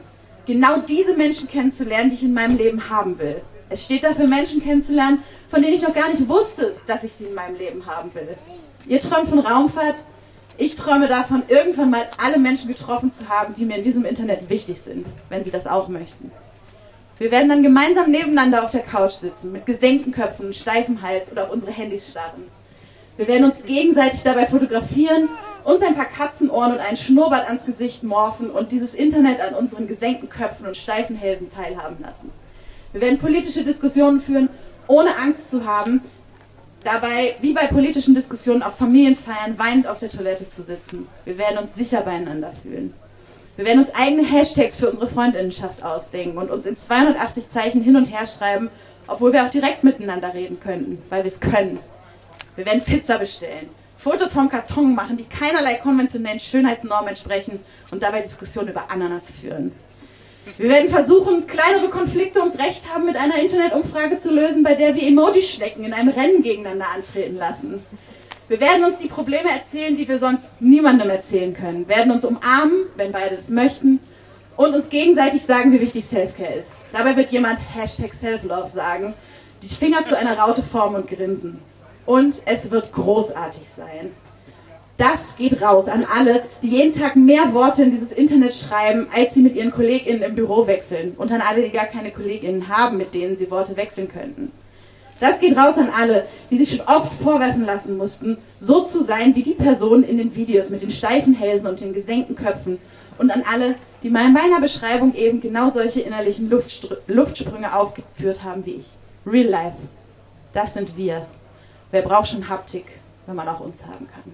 genau diese Menschen kennenzulernen, die ich in meinem Leben haben will. Es steht dafür, Menschen kennenzulernen, von denen ich noch gar nicht wusste, dass ich sie in meinem Leben haben will. Ihr träumt von Raumfahrt, ich träume davon, irgendwann mal alle Menschen getroffen zu haben, die mir in diesem Internet wichtig sind, wenn sie das auch möchten. Wir werden dann gemeinsam nebeneinander auf der Couch sitzen, mit gesenkten Köpfen, steifem Hals oder auf unsere Handys starren. Wir werden uns gegenseitig dabei fotografieren, uns ein paar Katzenohren und einen Schnurrbart ans Gesicht morphen und dieses Internet an unseren gesenkten Köpfen und steifen Hälsen teilhaben lassen. Wir werden politische Diskussionen führen, ohne Angst zu haben, dabei, wie bei politischen Diskussionen auf Familienfeiern, weinend auf der Toilette zu sitzen. Wir werden uns sicher beieinander fühlen. Wir werden uns eigene Hashtags für unsere Freundinnenschaft ausdenken und uns in zweihundertachtzig Zeichen hin und her schreiben, obwohl wir auch direkt miteinander reden könnten, weil wir es können. Wir werden Pizza bestellen, Fotos vom Karton machen, die keinerlei konventionellen Schönheitsnormen entsprechen und dabei Diskussionen über Ananas führen. Wir werden versuchen, kleinere Konflikte ums Recht haben mit einer Internetumfrage zu lösen, bei der wir Emoji-Schnecken in einem Rennen gegeneinander antreten lassen. Wir werden uns die Probleme erzählen, die wir sonst niemandem erzählen können, werden uns umarmen, wenn beide das möchten, und uns gegenseitig sagen, wie wichtig Selfcare ist. Dabei wird jemand Hashtag Self-Love sagen, die Finger zu einer Raute formen und grinsen. Und es wird großartig sein. Das geht raus an alle, die jeden Tag mehr Worte in dieses Internet schreiben, als sie mit ihren KollegInnen im Büro wechseln. Und an alle, die gar keine KollegInnen haben, mit denen sie Worte wechseln könnten. Das geht raus an alle, die sich schon oft vorwerfen lassen mussten, so zu sein wie die Personen in den Videos mit den steifen Hälsen und den gesenkten Köpfen. Und an alle, die mal in meiner Beschreibung eben genau solche innerlichen Luftstr- Luftsprünge aufgeführt haben wie ich. Real Life. Das sind wir. Wer braucht schon Haptik, wenn man auch uns haben kann?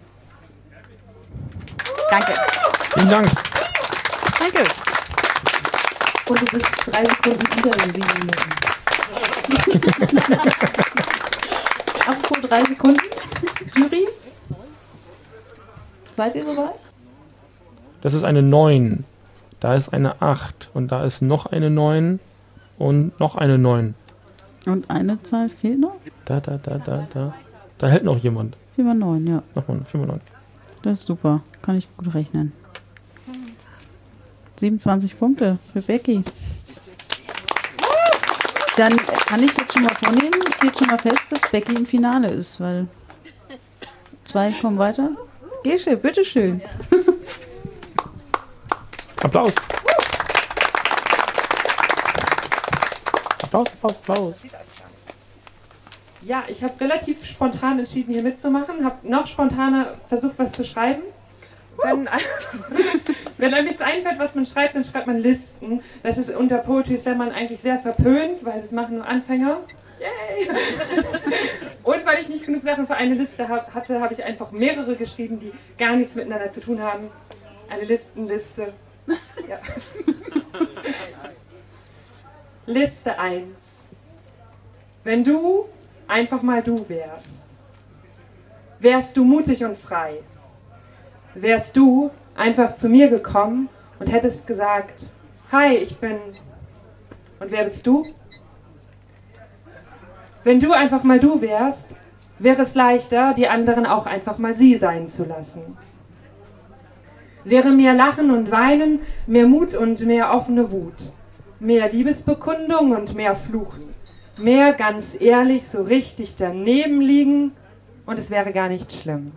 Danke. Vielen Dank. Danke. Und du bist drei Sekunden unter den sieben Minuten. Apropos drei Sekunden. Jury? Seid ihr soweit? Das ist eine neun. Da ist eine acht. Und da ist noch eine neun. Und noch eine neun. Und eine Zahl fehlt noch? Da, da, da, da, da. Da hält noch jemand. vier mal neun, ja. Nochmal, vier mal neun. Das ist super. Kann ich gut rechnen. siebenundzwanzig Punkte für Becky. Dann kann ich jetzt schon mal vornehmen, steht schon mal fest, dass Becky im Finale ist, weil zwei kommen weiter. Gesche, bitteschön. Applaus. Applaus, Applaus, Applaus. Ja, ich habe relativ spontan entschieden, hier mitzumachen, habe noch spontaner versucht, was zu schreiben. Wenn, wenn einem nichts einfällt, was man schreibt, dann schreibt man Listen. Das ist unter Poetry Slam eigentlich sehr verpönt, weil das machen nur Anfänger. Yay! Und weil ich nicht genug Sachen für eine Liste hab, hatte, habe ich einfach mehrere geschrieben, die gar nichts miteinander zu tun haben. Eine Listenliste. Ja. Liste eins. Wenn du einfach mal du wärst, wärst du mutig und frei. Wärst du einfach zu mir gekommen und hättest gesagt, hi, ich bin... Und wer bist du? Wenn du einfach mal du wärst, wäre es leichter, die anderen auch einfach mal sie sein zu lassen. Wäre mehr Lachen und Weinen, mehr Mut und mehr offene Wut. Mehr Liebesbekundung und mehr Fluchen. Mehr ganz ehrlich so richtig daneben liegen und es wäre gar nicht schlimm.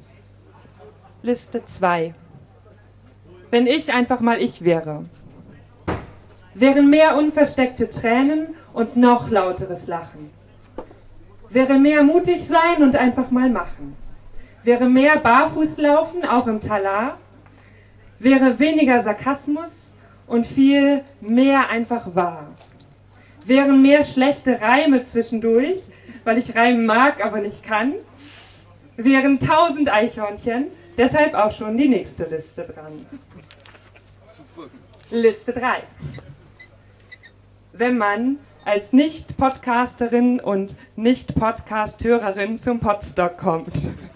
Liste zwei. Wenn ich einfach mal ich wäre. Wären mehr unversteckte Tränen und noch lauteres Lachen. Wäre mehr mutig sein und einfach mal machen. Wäre mehr barfuß laufen, auch im Talar. Wäre weniger Sarkasmus und viel mehr einfach wahr. Wären mehr schlechte Reime zwischendurch, weil ich reimen mag, aber nicht kann. Wären tausend Eichhörnchen, deshalb auch schon die nächste Liste dran. Liste drei. Wenn man als Nicht-Podcasterin und Nicht-Podcast-Hörerin zum Podstock kommt.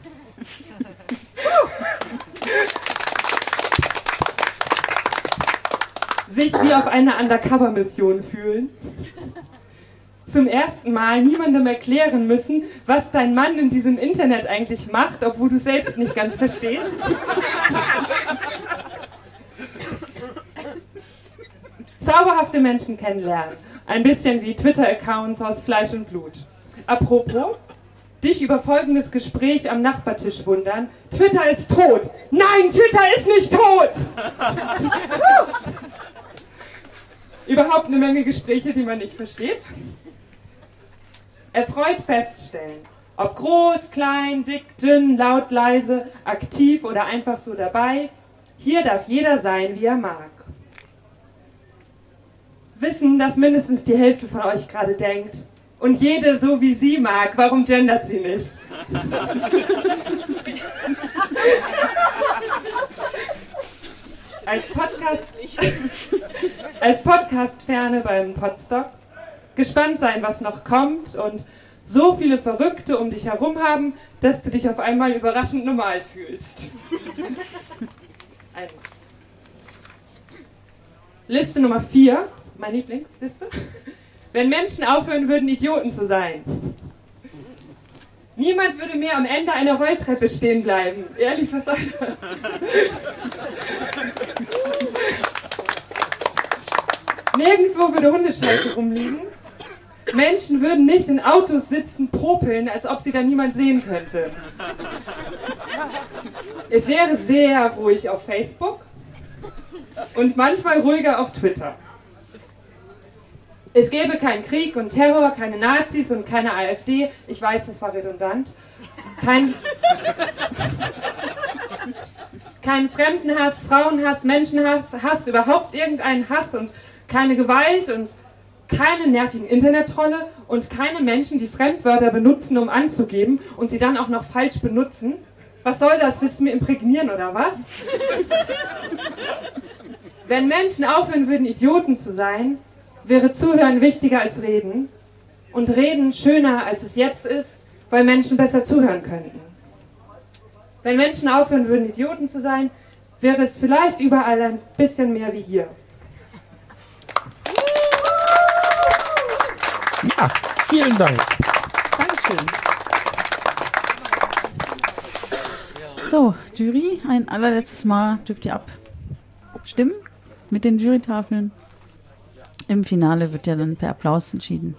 Sich wie auf einer Undercover-Mission fühlen. Zum ersten Mal niemandem erklären müssen, was dein Mann in diesem Internet eigentlich macht, obwohl du selbst nicht ganz verstehst. zauberhafte Menschen kennenlernen. Ein bisschen wie Twitter-Accounts aus Fleisch und Blut. Apropos, dich über folgendes Gespräch am Nachbartisch wundern. Twitter ist tot. Nein, Twitter ist nicht tot! Überhaupt eine Menge Gespräche, die man nicht versteht. Erfreut feststellen, ob groß, klein, dick, dünn, laut, leise, aktiv oder einfach so dabei, hier darf jeder sein, wie er mag. Wissen, dass mindestens die Hälfte von euch gerade denkt, und jede so wie sie mag, warum gendert sie nicht? Als Podcast, als Podcast-Ferne beim Podstock, gespannt sein, was noch kommt und so viele Verrückte um dich herum haben, dass du dich auf einmal überraschend normal fühlst. Also. Liste Nummer vier, meine Lieblingsliste. Wenn Menschen aufhören würden, Idioten zu sein. Niemand würde mehr am Ende einer Rolltreppe stehen bleiben. Ehrlich, was soll das? Nirgendwo würde Hundescheiße rumliegen. Menschen würden nicht in Autos sitzen, popeln, als ob sie da niemand sehen könnte. Es wäre sehr ruhig auf Facebook und manchmal ruhiger auf Twitter. Es gäbe keinen Krieg und Terror, keine Nazis und keine AfD. Ich weiß, das war redundant. Kein, kein Fremdenhass, Frauenhass, Menschenhass, Hass, überhaupt irgendeinen Hass und keine Gewalt und keine nervigen Internettrolle und keine Menschen, die Fremdwörter benutzen, um anzugeben und sie dann auch noch falsch benutzen. Was soll das? Willst du mir imprägnieren oder was? Wenn Menschen aufhören würden, Idioten zu sein, wäre Zuhören wichtiger als Reden und Reden schöner, als es jetzt ist, weil Menschen besser zuhören könnten. Wenn Menschen aufhören würden, Idioten zu sein, wäre es vielleicht überall ein bisschen mehr wie hier. Ja, vielen Dank. Dankeschön. So, Jury, ein allerletztes Mal dürft ihr abstimmen mit den Jurytafeln. Im Finale wird ja dann per Applaus entschieden.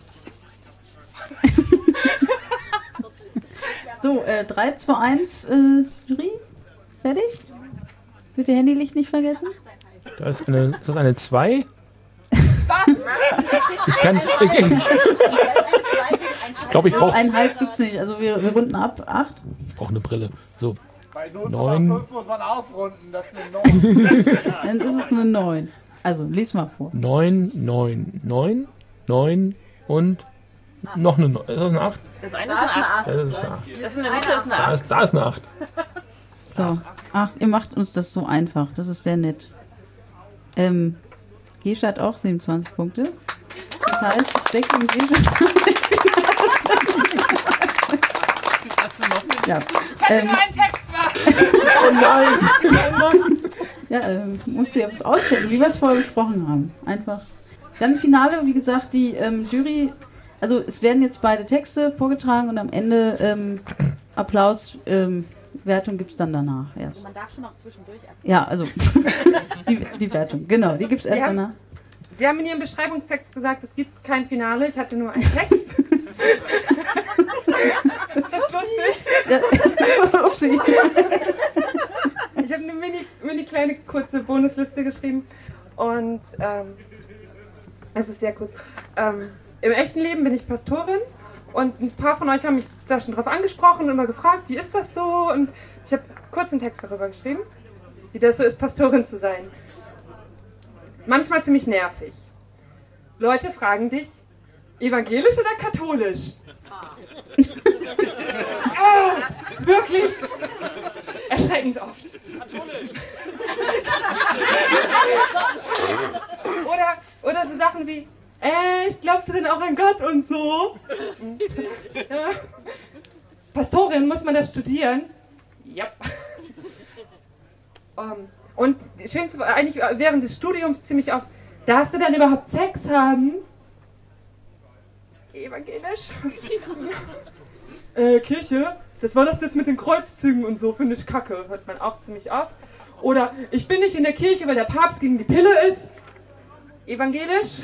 So, äh, drei, zwei, eins, äh, Jury, fertig? Bitte Handylicht nicht vergessen. Da ist eine, ist das eine zwei? Ich kann. Ich, ich, ich glaube, ich brauche. Ein Halb gibt's nicht, also wir, wir runden ab. Acht? Ich brauche eine Brille. So. Bei null Neun. Komma fünf muss man aufrunden, das ist eine neun. Dann ist es eine neun. Also, lies mal vor. neun, neun, neun, neun und noch eine neun. Ist das eine acht? Das eine ist eine acht. Das ist eine acht. Das in der Mitte ist eine Da acht. ist, da ist eine acht. So, acht. Ihr macht uns das so einfach. Das ist sehr nett. Ähm, Gesche hat auch siebenundzwanzig Punkte. Das heißt, es deckt mit Gesche. Hast du noch eine? Ja. Ich hätte Ähm, nur einen Text machen. Oh nein! Oh nein! Ja, ähm, musst du jetzt ausdenken, wie wir es vorher besprochen haben. Einfach. Dann Finale, wie gesagt, die ähm, Jury, also es werden jetzt beide Texte vorgetragen und am Ende ähm, Applaus, ähm, Wertung gibt es dann danach erst. Man darf schon noch zwischendurch ab. Ja, also die, die Wertung, genau, die gibt es erst Ja. danach. Sie haben in Ihrem Beschreibungstext gesagt, es gibt kein Finale, ich hatte nur einen Text. Das ist lustig. Ja. Upsi. Ich habe eine mini, mini kleine kurze Bonusliste geschrieben und ähm, es ist sehr gut. Ähm, Im echten Leben bin ich Pastorin und ein paar von euch haben mich da schon drauf angesprochen und immer gefragt, wie ist das so? Und ich habe kurz einen Text darüber geschrieben, wie das so ist, Pastorin zu sein. Manchmal ziemlich nervig. Leute fragen dich, evangelisch oder katholisch? Oh, wirklich erschreckend oft. Oder, oder so Sachen wie, echt, glaubst du denn auch an Gott und so? Ja. Pastorin, muss man das studieren? Ja. Um, und schönste war eigentlich während des Studiums ziemlich oft, darfst du dann überhaupt Sex haben? Evangelisch? äh, Kirche? Das war doch das mit den Kreuzzügen und so, finde ich kacke, hört man auch ziemlich oft. Oder, ich bin nicht in der Kirche, weil der Papst gegen die Pille ist. evangelisch.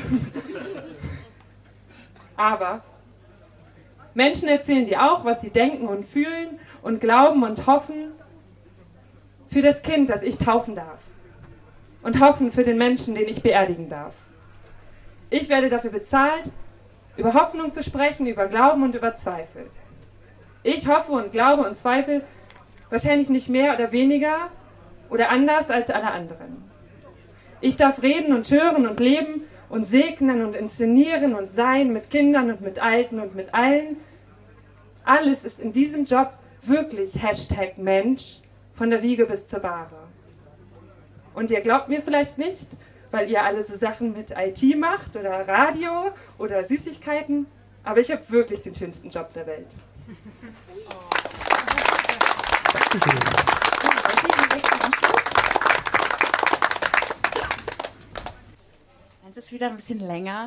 Aber Menschen erzählen dir auch, was sie denken und fühlen und glauben und hoffen für das Kind, das ich taufen darf. Und hoffen für den Menschen, den ich beerdigen darf. Ich werde dafür bezahlt, über Hoffnung zu sprechen, über Glauben und über Zweifel. Ich hoffe und glaube und zweifle wahrscheinlich nicht mehr oder weniger oder anders als alle anderen. Ich darf reden und hören und leben und segnen und inszenieren und sein mit Kindern und mit Alten und mit allen. Alles ist in diesem Job wirklich Hashtag Mensch, von der Wiege bis zur Bahre. Und ihr glaubt mir vielleicht nicht, weil ihr alle so Sachen mit I T macht oder Radio oder Süßigkeiten, aber ich habe wirklich den schönsten Job der Welt. Eins ist wieder ein bisschen länger.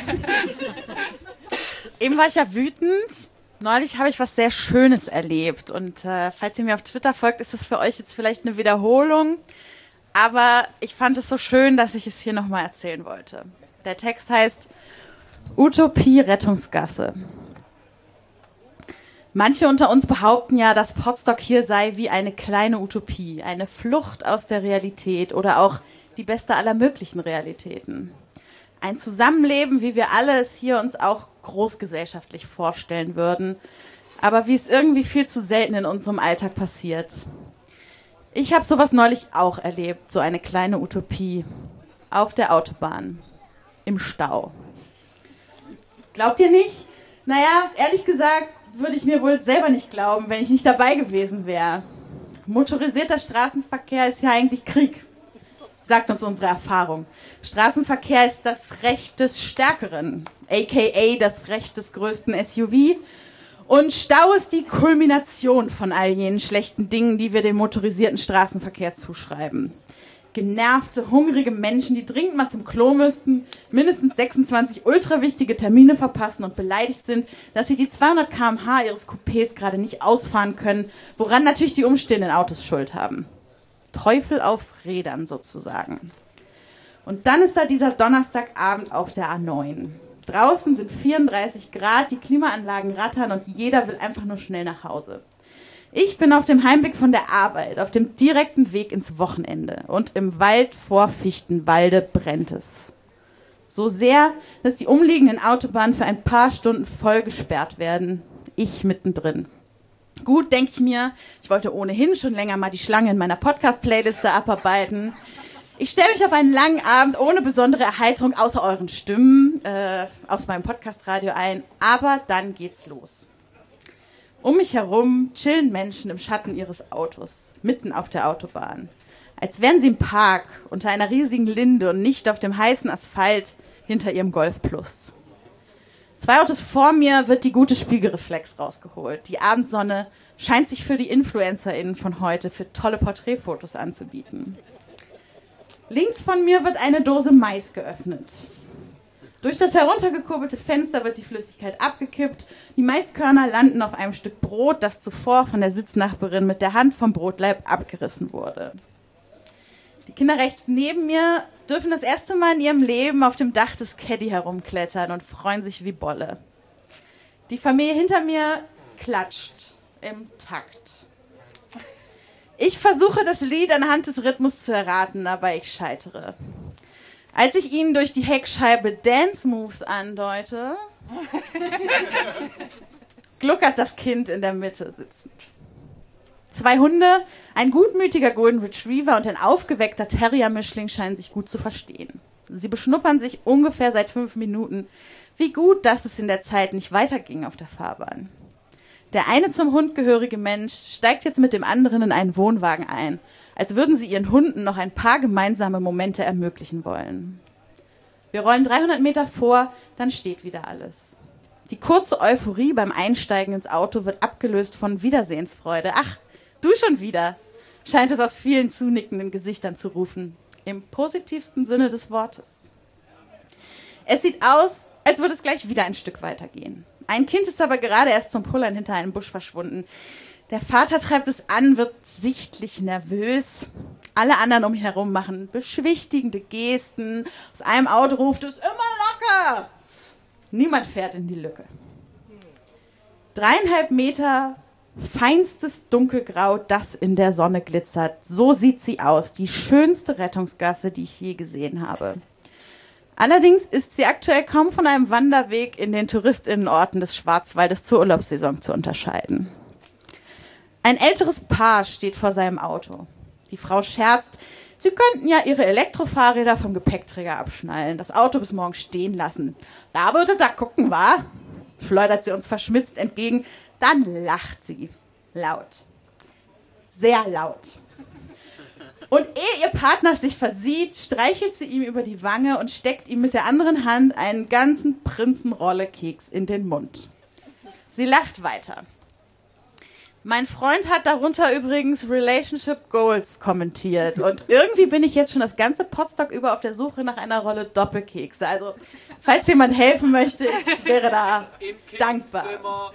Eben war ich ja wütend. Neulich habe ich was sehr Schönes erlebt. Und äh, falls ihr mir auf Twitter folgt, ist es für euch jetzt vielleicht eine Wiederholung. Aber ich fand es so schön, dass ich es hier nochmal erzählen wollte. Der Text heißt Utopie Rettungsgasse. Manche unter uns behaupten ja, dass Potsdok hier sei wie eine kleine Utopie, eine Flucht aus der Realität oder auch die beste aller möglichen Realitäten. Ein Zusammenleben, wie wir alle es hier uns auch großgesellschaftlich vorstellen würden, aber wie es irgendwie viel zu selten in unserem Alltag passiert. Ich habe sowas neulich auch erlebt, so eine kleine Utopie, auf der Autobahn, im Stau. Glaubt ihr nicht? Naja, ehrlich gesagt, würde ich mir wohl selber nicht glauben, wenn ich nicht dabei gewesen wäre. Motorisierter Straßenverkehr ist ja eigentlich Krieg, sagt uns unsere Erfahrung. Straßenverkehr ist das Recht des Stärkeren, aka das Recht des größten S U V. Und Stau ist die Kulmination von all jenen schlechten Dingen, die wir dem motorisierten Straßenverkehr zuschreiben. Genervte, hungrige Menschen, die dringend mal zum Klo müssten, mindestens sechsundzwanzig ultra wichtige Termine verpassen und beleidigt sind, dass sie die zweihundert Kilometer pro Stunde ihres Coupés gerade nicht ausfahren können, woran natürlich die umstehenden Autos Schuld haben. Teufel auf Rädern sozusagen. Und dann ist da dieser Donnerstagabend auf der A neun. Draußen sind vierunddreißig Grad, die Klimaanlagen rattern und jeder will einfach nur schnell nach Hause. Ich bin auf dem Heimweg von der Arbeit, auf dem direkten Weg ins Wochenende und im Wald vor Fichtenwalde brennt es. So sehr, dass die umliegenden Autobahnen für ein paar Stunden voll gesperrt werden. Ich mittendrin. Gut, denke ich mir, ich wollte ohnehin schon länger mal die Schlange in meiner Podcast-Playliste abarbeiten. Ich stelle mich auf einen langen Abend ohne besondere Erheiterung außer euren Stimmen äh, aus meinem Podcast-Radio ein, aber dann geht's los. Um mich herum chillen Menschen im Schatten ihres Autos, mitten auf der Autobahn. Als wären sie im Park, unter einer riesigen Linde und nicht auf dem heißen Asphalt hinter ihrem Golf Plus. Zwei Autos vor mir wird die gute Spiegelreflex rausgeholt. Die Abendsonne scheint sich für die InfluencerInnen von heute für tolle Porträtfotos anzubieten. Links von mir wird eine Dose Mais geöffnet. Durch das heruntergekurbelte Fenster wird die Flüssigkeit abgekippt. Die Maiskörner landen auf einem Stück Brot, das zuvor von der Sitznachbarin mit der Hand vom Brotleib abgerissen wurde. Die Kinder rechts neben mir dürfen das erste Mal in ihrem Leben auf dem Dach des Caddy herumklettern und freuen sich wie Bolle. Die Familie hinter mir klatscht im Takt. Ich versuche, das Lied anhand des Rhythmus zu erraten, aber ich scheitere. Als ich ihnen durch die Heckscheibe Dance Moves andeute, gluckert das Kind in der Mitte sitzend. Zwei Hunde, ein gutmütiger Golden Retriever und ein aufgeweckter Terrier-Mischling scheinen sich gut zu verstehen. Sie beschnuppern sich ungefähr seit fünf Minuten. Wie gut, dass es in der Zeit nicht weiterging auf der Fahrbahn. Der eine zum Hund gehörige Mensch steigt jetzt mit dem anderen in einen Wohnwagen ein, als würden sie ihren Hunden noch ein paar gemeinsame Momente ermöglichen wollen. Wir rollen dreihundert Meter vor, dann steht wieder alles. Die kurze Euphorie beim Einsteigen ins Auto wird abgelöst von Wiedersehensfreude. Ach, du schon wieder, scheint es aus vielen zunickenden Gesichtern zu rufen. Im positivsten Sinne des Wortes. Es sieht aus, als würde es gleich wieder ein Stück weitergehen. Ein Kind ist aber gerade erst zum Pullern hinter einem Busch verschwunden. Der Vater treibt es an, wird sichtlich nervös. Alle anderen um ihn herum machen beschwichtigende Gesten. Aus einem Auto ruft es, immer locker. Niemand fährt in die Lücke. Dreieinhalb Meter feinstes Dunkelgrau, das in der Sonne glitzert. So sieht sie aus. Die schönste Rettungsgasse, die ich je gesehen habe. Allerdings ist sie aktuell kaum von einem Wanderweg in den Touristerinnenorten des Schwarzwaldes zur Urlaubssaison zu unterscheiden. Ein älteres Paar steht vor seinem Auto. Die Frau scherzt, sie könnten ja ihre Elektrofahrräder vom Gepäckträger abschnallen, das Auto bis morgen stehen lassen. Da würde da gucken, wa? Schleudert sie uns verschmitzt entgegen, dann lacht sie. Laut. Sehr laut. Und ehe ihr Partner sich versieht, streichelt sie ihm über die Wange und steckt ihm mit der anderen Hand einen ganzen Prinzenrolle-Keks in den Mund. Sie lacht weiter. Mein Freund hat darunter übrigens Relationship Goals kommentiert. Und irgendwie bin ich jetzt schon das ganze Potsdok über auf der Suche nach einer Rolle Doppelkekse. Also, falls jemand helfen möchte, ich wäre da dankbar.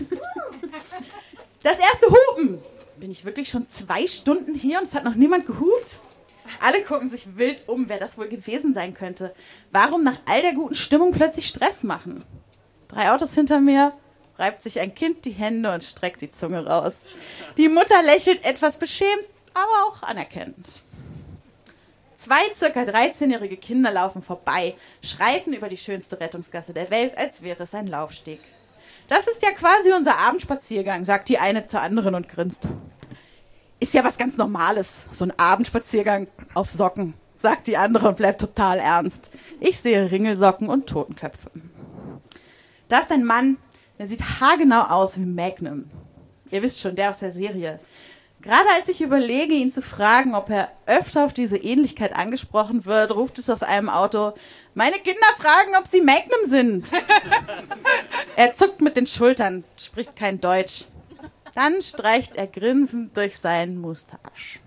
Das erste Hupen. Bin ich wirklich schon zwei Stunden hier und es hat noch niemand gehupt? Alle gucken sich wild um, wer das wohl gewesen sein könnte. Warum nach all der guten Stimmung plötzlich Stress machen? Drei Autos hinter mir, reibt sich ein Kind die Hände und streckt die Zunge raus. Die Mutter lächelt etwas beschämt, aber auch anerkennend. Zwei circa dreizehnjährige Kinder laufen vorbei, schreiten über die schönste Rettungsgasse der Welt, als wäre es ein Laufsteg. Das ist ja quasi unser Abendspaziergang, sagt die eine zur anderen und grinst. Ist ja was ganz Normales, so ein Abendspaziergang auf Socken, sagt die andere und bleibt total ernst. Ich sehe Ringelsocken und Totenköpfe. Da ist ein Mann, der sieht haargenau aus wie Magnum. Ihr wisst schon, der aus der Serie. Gerade als ich überlege, ihn zu fragen, ob er öfter auf diese Ähnlichkeit angesprochen wird, ruft es aus einem Auto, meine Kinder fragen, ob sie Magnum sind. Er zuckt mit den Schultern, spricht kein Deutsch. Dann streicht er grinsend durch seinen Mustache.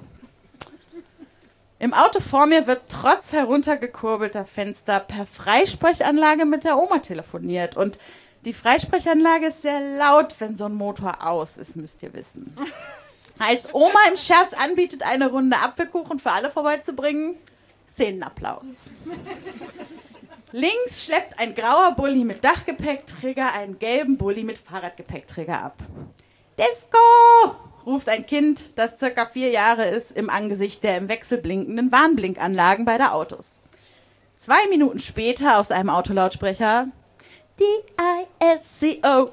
Im Auto vor mir wird trotz heruntergekurbelter Fenster per Freisprechanlage mit der Oma telefoniert. Und die Freisprechanlage ist sehr laut, wenn so ein Motor aus ist, müsst ihr wissen. Als Oma im Scherz anbietet, eine Runde Apfelkuchen für alle vorbeizubringen, Szenenapplaus. Links schleppt ein grauer Bulli mit Dachgepäckträger einen gelben Bulli mit Fahrradgepäckträger ab. Disco! Ruft ein Kind, das circa vier Jahre ist, im Angesicht der im Wechsel blinkenden Warnblinkanlagen beider Autos. Zwei Minuten später aus einem Autolautsprecher D I S C O.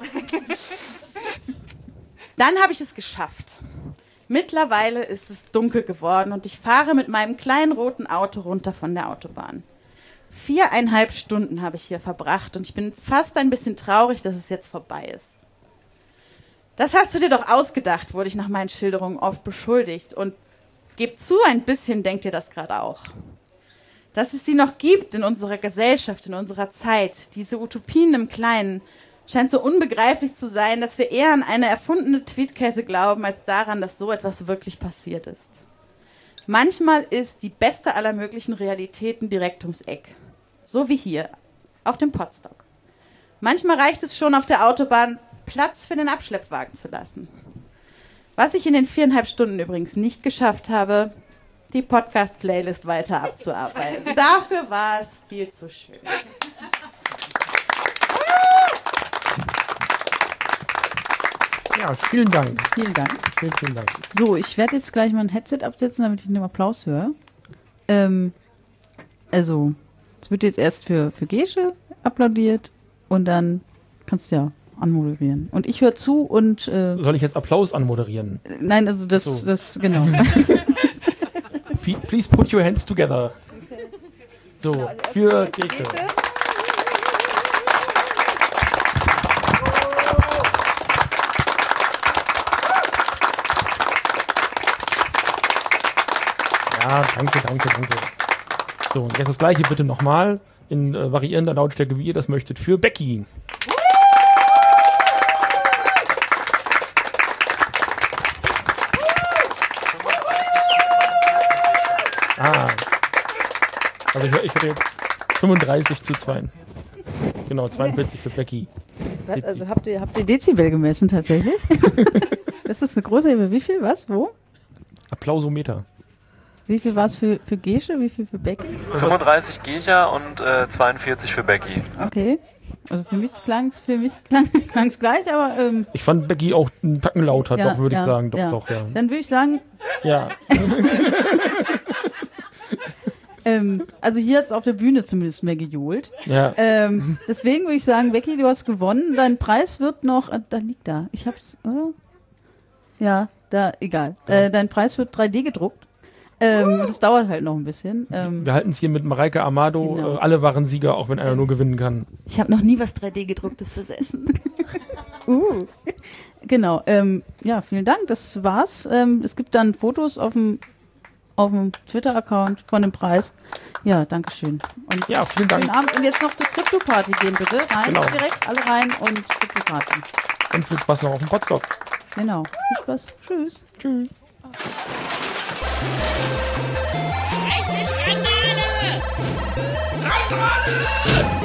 Dann habe ich es geschafft. Mittlerweile ist es dunkel geworden und ich fahre mit meinem kleinen roten Auto runter von der Autobahn. Viereinhalb Stunden habe ich hier verbracht und ich bin fast ein bisschen traurig, dass es jetzt vorbei ist. Das hast du dir doch ausgedacht, wurde ich nach meinen Schilderungen oft beschuldigt. Und gebt zu, ein bisschen denkt ihr das gerade auch. Dass es sie noch gibt in unserer Gesellschaft, in unserer Zeit, diese Utopien im Kleinen, scheint so unbegreiflich zu sein, dass wir eher an eine erfundene Tweetkette glauben, als daran, dass so etwas wirklich passiert ist. Manchmal ist die beste aller möglichen Realitäten direkt ums Eck. So wie hier, auf dem Potsdok. Manchmal reicht es schon, auf der Autobahn Platz für den Abschleppwagen zu lassen. Was ich in den viereinhalb Stunden übrigens nicht geschafft habe, die Podcast-Playlist weiter abzuarbeiten. Dafür war es viel zu schön. Ja, vielen Dank. Vielen Dank. Vielen, vielen Dank. So, ich werde jetzt gleich mein Headset absetzen, damit ich den Applaus höre. Ähm, also, es wird jetzt erst für, für Gesche applaudiert und dann kannst du ja anmoderieren. Und ich höre zu und... Äh, Soll ich jetzt Applaus anmoderieren? Nein, also das, so. das genau. Please put your hands together. So, für Gesche. Ja, danke, danke, danke. So, und jetzt das gleiche bitte nochmal in äh, variierender Lautstärke, wie ihr das möchtet, für Becky. Ah. Also ich, ich hätte jetzt fünfunddreißig zu zwei. Genau, zweiundvierzig für Becky. Was, also habt ihr, habt ihr Dezibel gemessen tatsächlich? Das ist eine große Hilfe. Wie viel? Was? Wo? Applausometer. Wie viel war es für, für Gesche, wie viel für Becky? fünfunddreißig Gescha und äh, zweiundvierzig für Becky. Okay. Also für mich klang es für mich klang, klang's gleich, aber ähm, Ich fand Becky auch einen Tacken lauter, ja, doch, würde ja, ich sagen. Doch, ja. doch, ja. Dann würde ich sagen, Ja. ähm, also hier hat es auf der Bühne zumindest mehr gejohlt. Ja. Ähm, deswegen würde ich sagen, Becky, du hast gewonnen. Dein Preis wird noch, äh, da liegt da. Ich hab's, oder? Ja, da, egal. Äh, dein Preis wird drei D gedruckt. Ähm, das dauert halt noch ein bisschen. Ähm, Wir halten es hier mit Mareike Amado. Genau. Äh, alle waren Sieger, auch wenn einer nur gewinnen kann. Ich habe noch nie was drei D gedrucktes besessen. uh. Genau. Ähm, ja, vielen Dank. Das war's. Ähm, es gibt dann Fotos auf dem auf dem Twitter-Account von dem Preis. Ja, danke schön. Und ja, vielen Dank. Schönen Abend. Und jetzt noch zur Crypto-Party gehen, bitte. Rein, Genau. direkt alle rein und Crypto-Party. Und viel Spaß noch auf dem Podstock. Genau. Viel Spaß. Tschüss. Tschüss. Rechte Skandale! Randale!